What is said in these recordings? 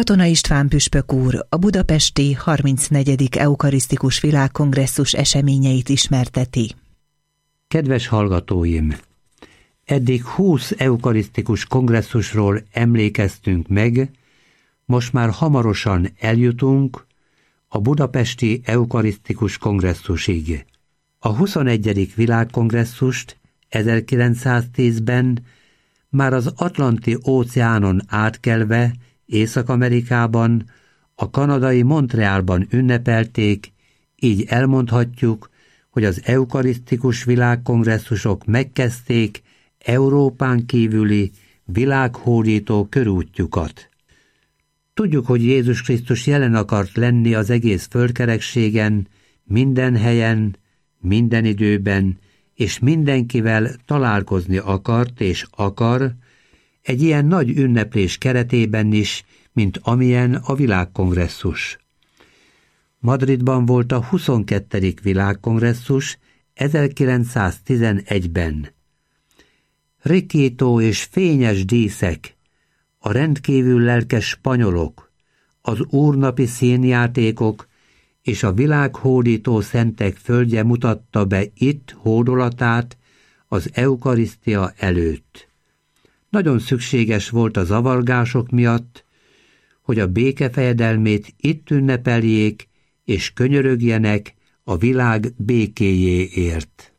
Katona István püspök úr a budapesti 34. eukarisztikus világkongresszus eseményeit ismerteti. Kedves hallgatóim! Eddig 20 eukarisztikus kongresszusról emlékeztünk meg, most már hamarosan eljutunk a budapesti eukarisztikus kongresszusig. A 21. világkongresszust 1910-ben már az Atlanti-óceánon átkelve Észak-Amerikában, a kanadai Montrealban ünnepelték, így elmondhatjuk, hogy az eukarisztikus világkongresszusok megkezdték Európán kívüli világhódító körútjukat. Tudjuk, hogy Jézus Krisztus jelen akart lenni az egész földkerekségen, minden helyen, minden időben, és mindenkivel találkozni akart és akar, egy ilyen nagy ünneplés keretében is, mint amilyen a világkongresszus. Madridban volt a 22. világkongresszus 1911-ben. Rikító és fényes díszek, a rendkívül lelkes spanyolok, az úrnapi színjátékok és a világhódító szentek földje mutatta be itt hódolatát az eukarisztia előtt. Nagyon szükséges volt a zavargások miatt, hogy a béke fejedelmét itt ünnepeljék és könyörögjenek a világ békéjéért.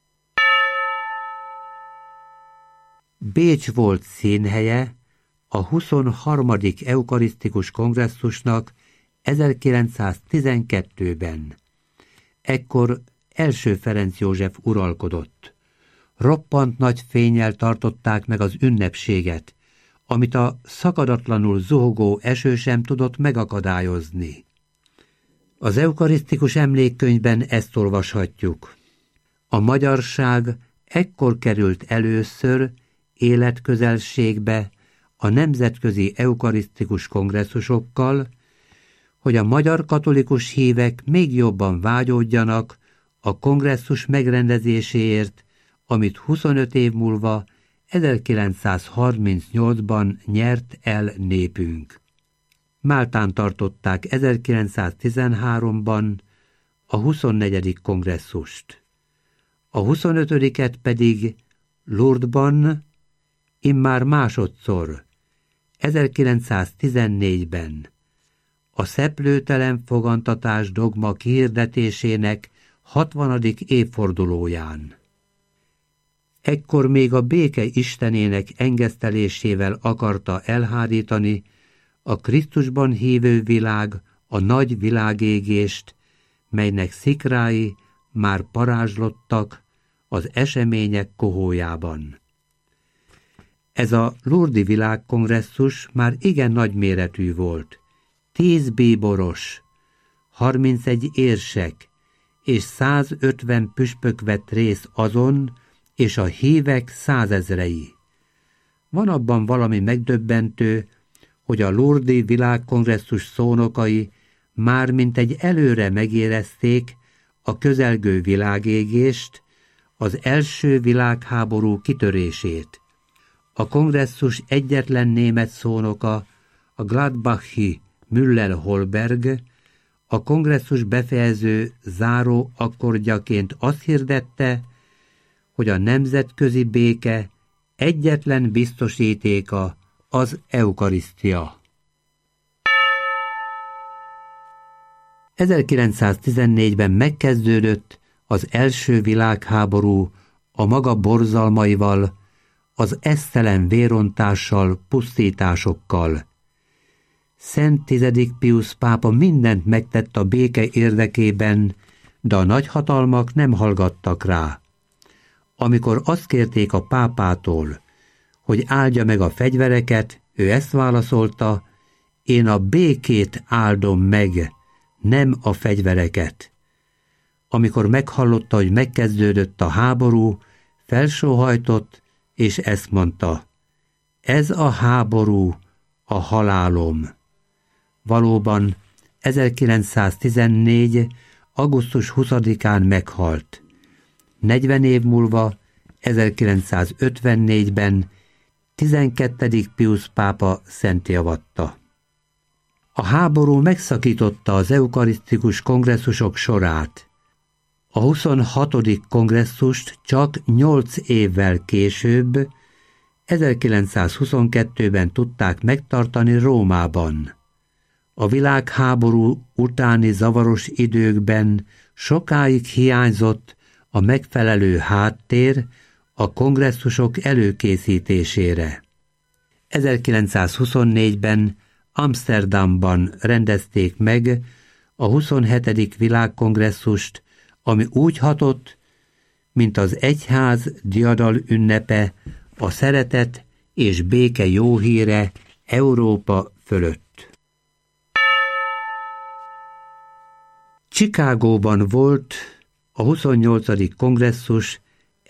Bécs volt színhelye a 23. eukarisztikus kongresszusnak 1912-ben. Ekkor első Ferenc József uralkodott. Roppant nagy fénnyel tartották meg az ünnepséget, amit a szakadatlanul zuhogó eső sem tudott megakadályozni. Az eukarisztikus emlékkönyvben ezt olvashatjuk. A magyarság ekkor került először életközelségbe a nemzetközi eukarisztikus kongresszusokkal, hogy a magyar katolikus hívek még jobban vágyódjanak a kongresszus megrendezéséért, amit 25 év múlva 1938-ban nyert el népünk. Máltán tartották 1913-ban a 24. kongresszust. A 25-et pedig Lourdesban, immár másodszor, 1914-ben, a szeplőtelen fogantatás dogma kihirdetésének 60. évfordulóján. Ekkor még a béke istenének engesztelésével akarta elhárítani a Krisztusban hívő világ a nagy világégést, melynek szikrái már parázslottak az események kohójában. Ez a lourdesi világkongresszus már igen nagyméretű volt. 10 bíboros, 31 érsek és 150 püspök vett részt azon, és a hívek 100 000-ei. Van abban valami megdöbbentő, hogy a lourdesi világkongresszus szónokai már mintegy előre megérezték a közelgő világégést, az első világháború kitörését. A kongresszus egyetlen német szónoka, a gladbachi Müller-Holberg, a kongresszus befejező záró akkordjaként azt hirdette, hogy a nemzetközi béke egyetlen biztosítéka az eukarisztia. 1914-ben megkezdődött az első világháború a maga borzalmaival, az esztelen vérontással, pusztításokkal. Szent 10. Piusz pápa mindent megtett a béke érdekében, de a nagyhatalmak nem hallgattak rá. Amikor azt kérték a pápától, hogy áldja meg a fegyvereket, ő ezt válaszolta: én a békét áldom meg, nem a fegyvereket. Amikor meghallotta, hogy megkezdődött a háború, felsóhajtott, és ezt mondta: ez a háború a halálom. Valóban 1914. augusztus 20-án meghalt. 40 év múlva, 1954-ben 12. Piusz pápa szentté avatta. A háború megszakította az eukarisztikus kongresszusok sorát. A 26. kongresszust csak 8 évvel később, 1922-ben tudták megtartani Rómában. A világháború utáni zavaros időkben sokáig hiányzott a megfelelő háttér a kongresszusok előkészítésére. 1924-ben Amsterdamban rendezték meg a 27. világkongresszust, ami úgy hatott, mint az egyház diadal ünnepe, a szeretet és béke jó híre Európa fölött. Chicagóban volt a 28. kongresszus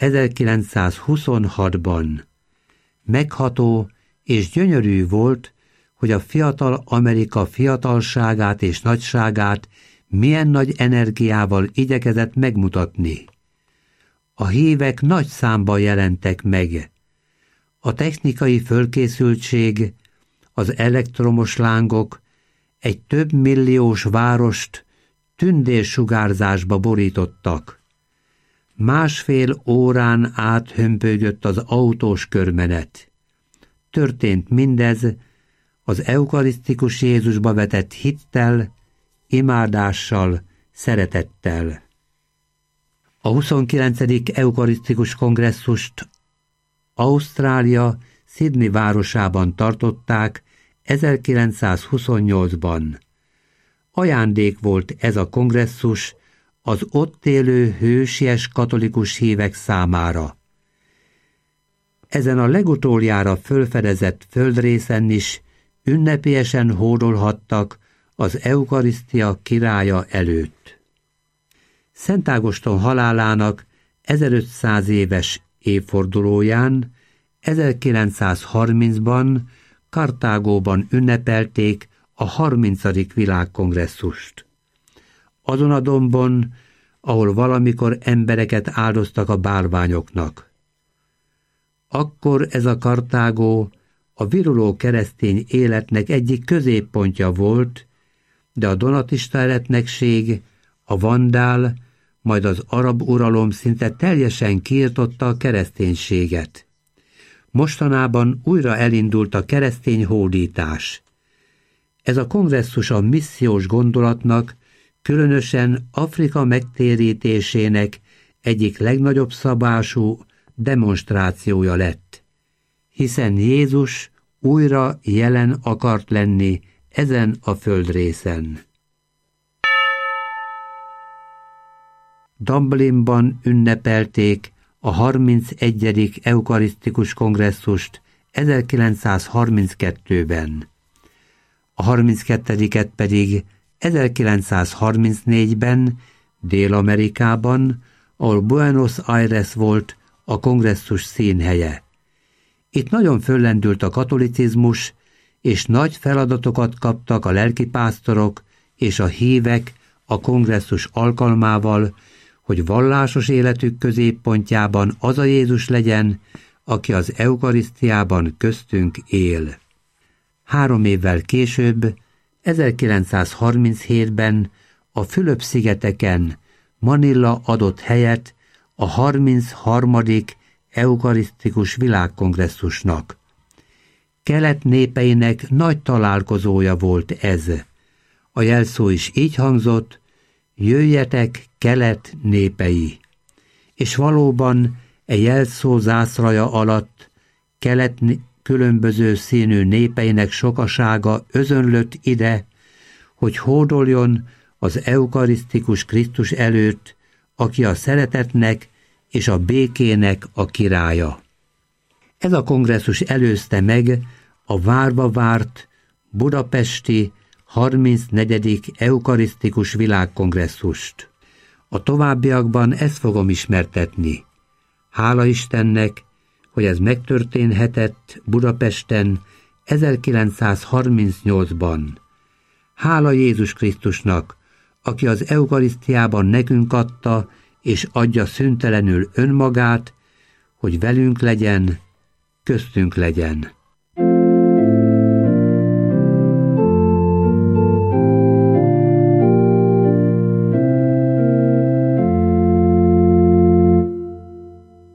1926-ban. Megható és gyönyörű volt, hogy a fiatal Amerika fiatalságát és nagyságát milyen nagy energiával igyekezett megmutatni. A hívek nagy számban jelentek meg. A technikai fölkészültség, az elektromos lángok egy több milliós várost tündérsugárzásba borítottak. 1,5 órán át hömpögött az autós körmenet. Történt mindez az eukarisztikus Jézusba vetett hittel, imádással, szeretettel. A 29. eukarisztikus kongresszust Ausztrália Sydney városában tartották 1928-ban. Ajándék volt ez a kongresszus az ott élő hősies katolikus hívek számára. Ezen a legutoljára fölfedezett földrészen is ünnepélyesen hódolhattak az eukarisztia királya előtt. Szent Ágoston halálának 1500 éves évfordulóján 1930-ban Kartágóban ünnepelték a 30. világkongresszust. Azon a dombon, ahol valamikor embereket áldoztak a bálványoknak. Akkor ez a Kartágó a viruló keresztény életnek egyik középpontja volt, de a donatista eretnekség, a vandál, majd az arab uralom szinte teljesen kiirtotta a kereszténységet. Mostanában újra elindult a keresztény hódítás. Ez a kongresszus a missziós gondolatnak, különösen Afrika megtérítésének egyik legnagyobb szabású demonstrációja lett, hiszen Jézus újra jelen akart lenni ezen a földrészen. Dublinban ünnepelték a 31. eukarisztikus kongresszust 1932-ben. A 32-et pedig 1934-ben Dél-Amerikában, ahol Buenos Aires volt a kongresszus színhelye. Itt nagyon föllendült a katolicizmus, és nagy feladatokat kaptak a lelkipásztorok és a hívek a kongresszus alkalmával, hogy vallásos életük középpontjában az a Jézus legyen, aki az eukarisztiában köztünk él. 3 évvel később, 1937-ben a Fülöp-szigeteken Manila adott helyet a 33. eukarisztikus világkongresszusnak. Kelet népeinek nagy találkozója volt ez. A jelszó is így hangzott: jöjjetek, kelet népei! És valóban jelszó zászlaja alatt kelet különböző színű népeinek sokasága özönlött ide, hogy hódoljon az eukarisztikus Krisztus előtt, aki a szeretetnek és a békének a királya. Ez a kongresszus előzte meg a várva várt budapesti 34. eukarisztikus világkongresszust. A továbbiakban ezt fogom ismertetni. Hála Istennek, hogy ez megtörténhetett Budapesten 1938-ban. Hála Jézus Krisztusnak, aki az eukarisztiában nekünk adta és adja szüntelenül önmagát, hogy velünk legyen, köztünk legyen.